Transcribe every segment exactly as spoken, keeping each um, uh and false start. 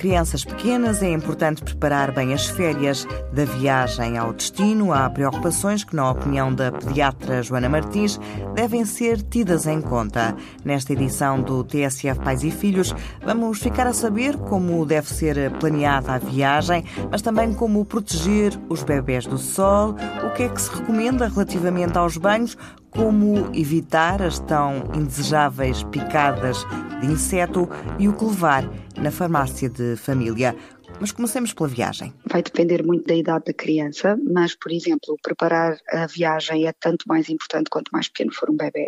crianças pequenas é importante preparar bem as férias. Da viagem ao destino, há preocupações que, na opinião da pediatra Joana Martins, devem ser tidas em conta. Nesta edição do T S F Pais e Filhos, vamos ficar a saber como deve ser planeada a viagem, mas também como proteger os bebés do sol, o que é que se recomenda relativamente aos banhos, como evitar as tão indesejáveis picadas de inseto e o que levar na farmácia de família. Mas comecemos pela viagem. Vai depender muito da idade da criança, mas, por exemplo, preparar a viagem é tanto mais importante quanto mais pequeno for um bebê.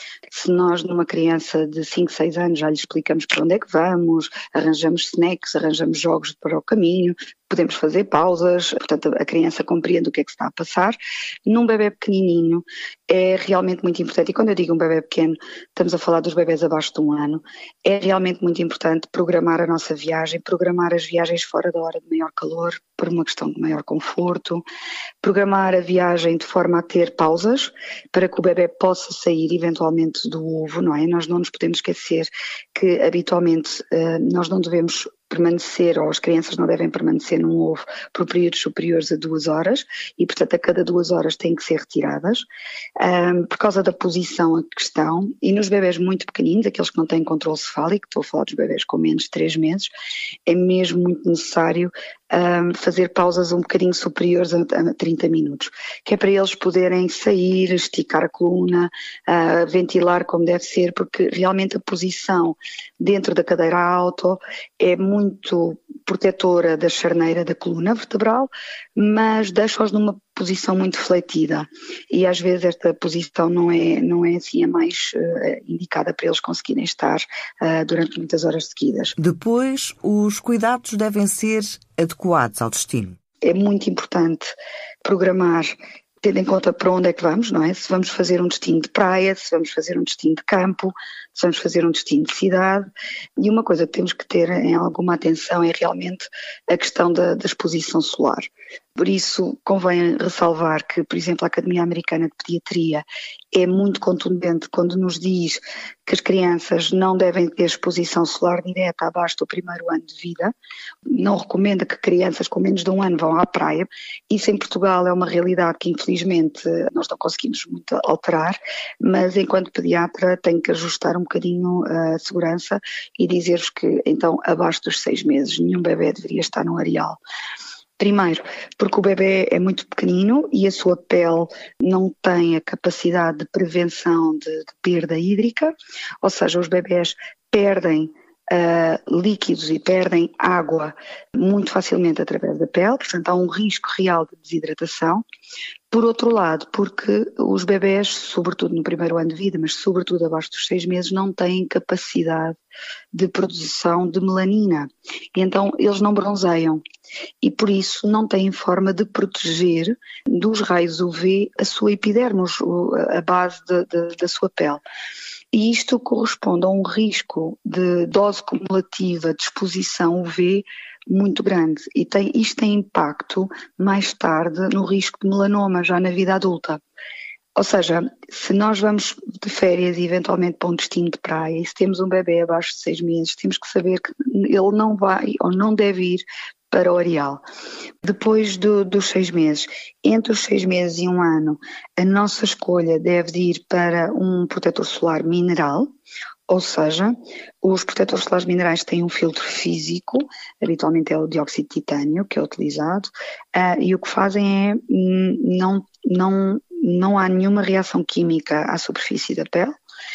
Se nós, numa criança de cinco, seis anos, já lhe explicamos para onde é que vamos, arranjamos snacks, arranjamos jogos para o caminho, podemos fazer pausas, portanto a criança compreende o que é que se está a passar. Num bebê pequenininho é realmente muito importante, e quando eu digo um bebê pequeno, estamos a falar dos bebés abaixo de um ano, é realmente muito importante programar a nossa viagem, programar as viagens fora da hora de maior calor, por uma questão de maior conforto, programar a viagem de forma a ter pausas, para que o bebê possa sair eventualmente do ovo, não é? Nós não nos podemos esquecer que habitualmente nós não devemos permanecer, ou as crianças não devem permanecer num ovo por períodos superiores a duas horas e, portanto, a cada duas horas têm que ser retiradas um, por causa da posição a questão. E nos bebés muito pequeninos, aqueles que não têm controle cefálico, estou a falar dos bebés com menos de três meses, é mesmo muito necessário um, fazer pausas um bocadinho superiores a, a trinta minutos, que é para eles poderem sair, esticar a coluna, uh, ventilar como deve ser, porque realmente a posição dentro da cadeira auto é muito muito protetora da charneira da coluna vertebral, mas deixa-os numa posição muito fletida e às vezes esta posição não é, não é assim a mais uh, indicada para eles conseguirem estar uh, durante muitas horas seguidas. Depois, os cuidados devem ser adequados ao destino. É muito importante programar tendo em conta para onde é que vamos, não é? Se vamos fazer um destino de praia, se vamos fazer um destino de campo, se vamos fazer um destino de cidade. E uma coisa que temos que ter em alguma atenção é realmente a questão da, da exposição solar. Por isso, convém ressalvar que, por exemplo, a Academia Americana de Pediatria é muito contundente quando nos diz que as crianças não devem ter exposição solar direta abaixo do primeiro ano de vida. Não recomenda que crianças com menos de um ano vão à praia. Isso em Portugal é uma realidade que, infelizmente, nós não conseguimos muito alterar, mas enquanto pediatra tenho que ajustar um bocadinho a segurança e dizer-vos que, então, abaixo dos seis meses, nenhum bebê deveria estar no areal. Primeiro, porque o bebê é muito pequenino e a sua pele não tem a capacidade de prevenção de, de perda hídrica, ou seja, os bebés perdem uh, líquidos e perdem água muito facilmente através da pele, portanto há um risco real de desidratação. Por outro lado, porque os bebés, sobretudo no primeiro ano de vida, mas sobretudo abaixo dos seis meses, não têm capacidade de produção de melanina. E então eles não bronzeiam e por isso não têm forma de proteger dos raios U V a sua epiderme, a base de, de, da sua pele. E isto corresponde a um risco de dose cumulativa de exposição U V muito grande e tem, isto tem impacto mais tarde no risco de melanoma já na vida adulta. Ou seja, se nós vamos de férias e eventualmente para um destino de praia e se temos um bebê abaixo de seis meses, temos que saber que ele não vai ou não deve ir para o areal. Depois do, dos seis meses, entre os seis meses e um ano, a nossa escolha deve de ir para um protetor solar mineral. Ou seja, os protetores solares minerais têm um filtro físico, habitualmente é o dióxido de titânio que é utilizado, uh, e o que fazem é, não, não, não há nenhuma reação química à superfície da pele,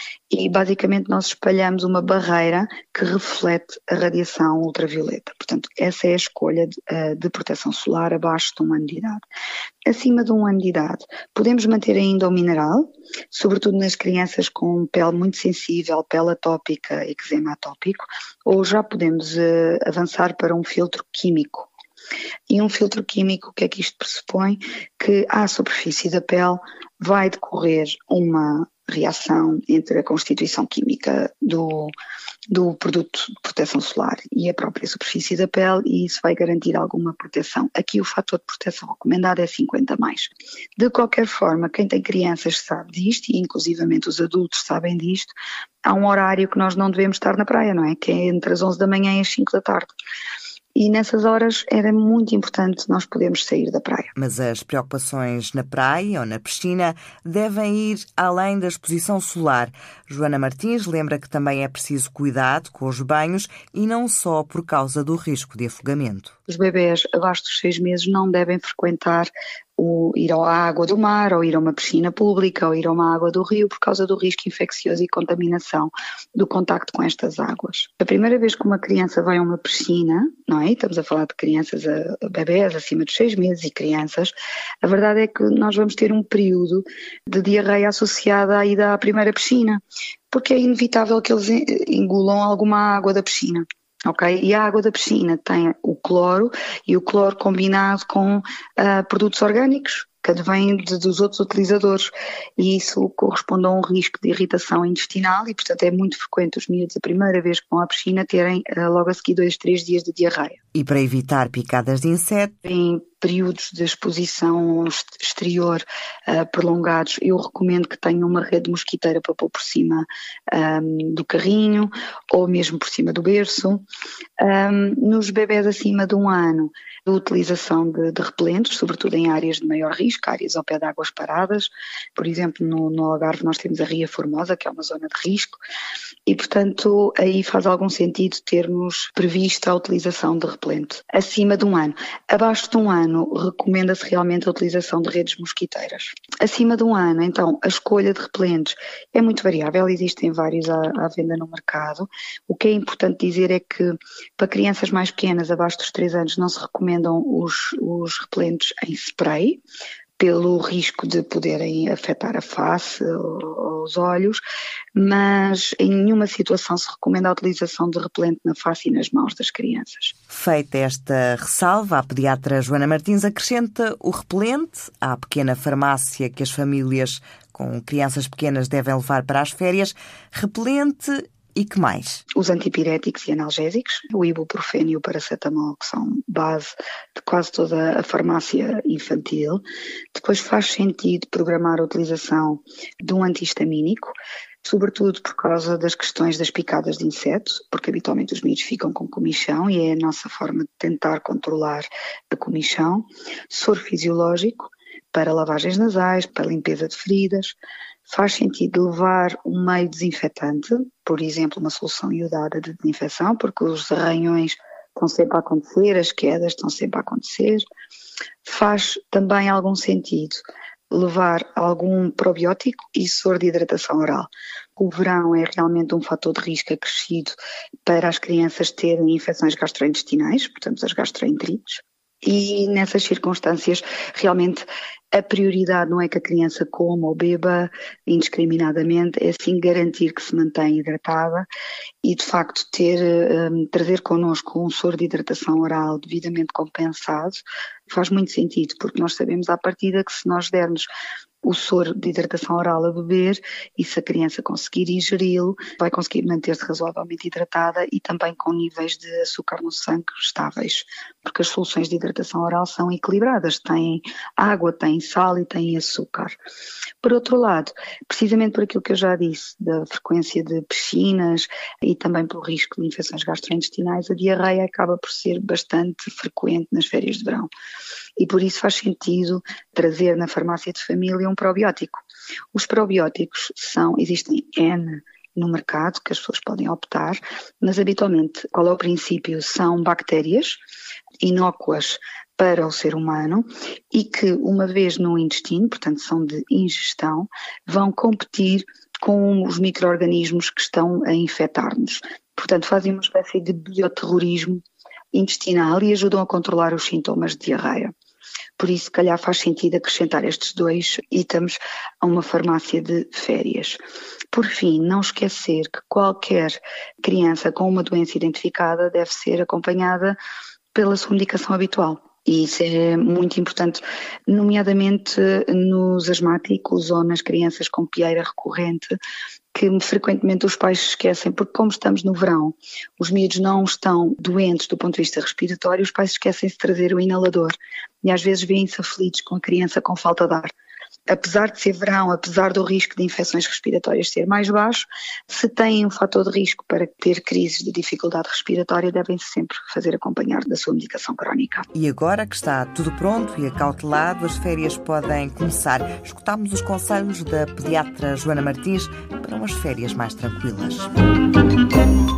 e basicamente nós espalhamos uma barreira que reflete a radiação ultravioleta. Portanto, essa é a escolha de, de proteção solar abaixo de um ano de idade. Acima de um ano de idade, podemos manter ainda o mineral, sobretudo nas crianças com pele muito sensível, pele atópica e eczema atópico, ou já podemos uh, avançar para um filtro químico. E um filtro químico, o que é que isto pressupõe? Que à superfície da pele vai decorrer uma reação entre a constituição química do, do produto de proteção solar e a própria superfície da pele, e isso vai garantir alguma proteção. Aqui o fator de proteção recomendado é cinquenta mais. De qualquer forma, quem tem crianças sabe disto, e inclusivamente os adultos sabem disto, há um horário que nós não devemos estar na praia, não é? Que é entre as onze da manhã e as cinco da tarde. e nessas horas era muito importante nós podermos sair da praia. Mas as preocupações na praia ou na piscina devem ir além da exposição solar. Joana Martins lembra que também é preciso cuidado com os banhos e não só por causa do risco de afogamento. Os bebés abaixo dos seis meses não devem frequentar o ir à água do mar, ou ir a uma piscina pública, ou ir a uma água do rio, por causa do risco infeccioso e contaminação do contacto com estas águas. A primeira vez que uma criança vai a uma piscina, não é? Estamos a falar de crianças, a, a bebés acima dos seis meses e crianças, a verdade é que nós vamos ter um período de diarreia associada à ida à primeira piscina, porque é inevitável que eles engulam alguma água da piscina. Ok? E a água da piscina tem o cloro, e o cloro combinado com uh, produtos orgânicos que advêm de, dos outros utilizadores, e isso corresponde a um risco de irritação intestinal e, portanto, é muito frequente os miúdos, a primeira vez que vão à piscina, terem uh, logo a seguir dois, três dias de diarreia. E para evitar picadas de insetos? Em períodos de exposição exterior uh, prolongados, eu recomendo que tenham uma rede mosquiteira para pôr por cima um, do carrinho ou mesmo por cima do berço. Um, nos bebés acima de um ano, a utilização de, de repelentes, sobretudo em áreas de maior risco, áreas ao pé de águas paradas. Por exemplo, no, no Algarve nós temos a Ria Formosa, que é uma zona de risco, e portanto aí faz algum sentido termos previsto a utilização de repelente. Acima de um ano. Abaixo de um ano, recomenda-se realmente a utilização de redes mosquiteiras. Acima de um ano, então, a escolha de repelentes é muito variável, existem vários à, à venda no mercado. O que é importante dizer é que para crianças mais pequenas, abaixo dos três anos, não se recomendam os, os repelentes em spray, pelo risco de poderem afetar a face ou os olhos, mas em nenhuma situação se recomenda a utilização de repelente na face e nas mãos das crianças. Feita esta ressalva, a pediatra Joana Martins acrescenta o repelente à pequena farmácia que as famílias com crianças pequenas devem levar para as férias. Repelente e que mais? Os antipiréticos e analgésicos, o ibuprofeno e o paracetamol, que são base de quase toda a farmácia infantil. Depois faz sentido programar a utilização de um antihistamínico, sobretudo por causa das questões das picadas de insetos, porque habitualmente os miúdos ficam com comichão e é a nossa forma de tentar controlar a comichão. Soro fisiológico para lavagens nasais, para limpeza de feridas. Faz sentido levar um meio desinfetante, por exemplo, uma solução iodada de desinfecção, porque os arranhões estão sempre a acontecer, as quedas estão sempre a acontecer. Faz também algum sentido levar algum probiótico e soro de hidratação oral. O verão é realmente um fator de risco acrescido para as crianças terem infecções gastrointestinais, portanto as gastroenterites. E nessas circunstâncias, realmente, a prioridade não é que a criança coma ou beba indiscriminadamente, é sim garantir que se mantém hidratada e, de facto, ter, um, trazer connosco um soro de hidratação oral devidamente compensado faz muito sentido, porque nós sabemos à partida que se nós dermos o soro de hidratação oral a beber e se a criança conseguir ingeri-lo, vai conseguir manter-se razoavelmente hidratada e também com níveis de açúcar no sangue estáveis, porque as soluções de hidratação oral são equilibradas, têm água, têm sal e têm açúcar. Por outro lado, precisamente por aquilo que eu já disse, da frequência de piscinas e também pelo risco de infecções gastrointestinais, a diarreia acaba por ser bastante frequente nas férias de verão. E por isso faz sentido trazer na farmácia de família um probiótico. Os probióticos são, existem N no mercado que as pessoas podem optar, mas habitualmente, qual é o princípio? São bactérias inócuas para o ser humano e que, uma vez no intestino, portanto são de ingestão, vão competir com os micro-organismos que estão a infectar-nos. Portanto, fazem uma espécie de bioterrorismo intestinal e ajudam a controlar os sintomas de diarreia. Por isso, se calhar faz sentido acrescentar estes dois itens a uma farmácia de férias. Por fim, não esquecer que qualquer criança com uma doença identificada deve ser acompanhada pela sua medicação habitual. E isso é muito importante, nomeadamente nos asmáticos ou nas crianças com pieira recorrente, que frequentemente os pais se esquecem, porque como estamos no verão, os miúdos não estão doentes do ponto de vista respiratório, os pais esquecem-se de trazer o inalador e às vezes vêem-se aflitos com a criança com falta de ar. apesar de ser verão, apesar do risco de infecções respiratórias ser mais baixo, se têm um fator de risco para ter crises de dificuldade respiratória, devem sempre fazer acompanhar da sua medicação crónica. E agora que está tudo pronto e acautelado, as férias podem começar. Escutámos os conselhos da pediatra Joana Martins para umas férias mais tranquilas.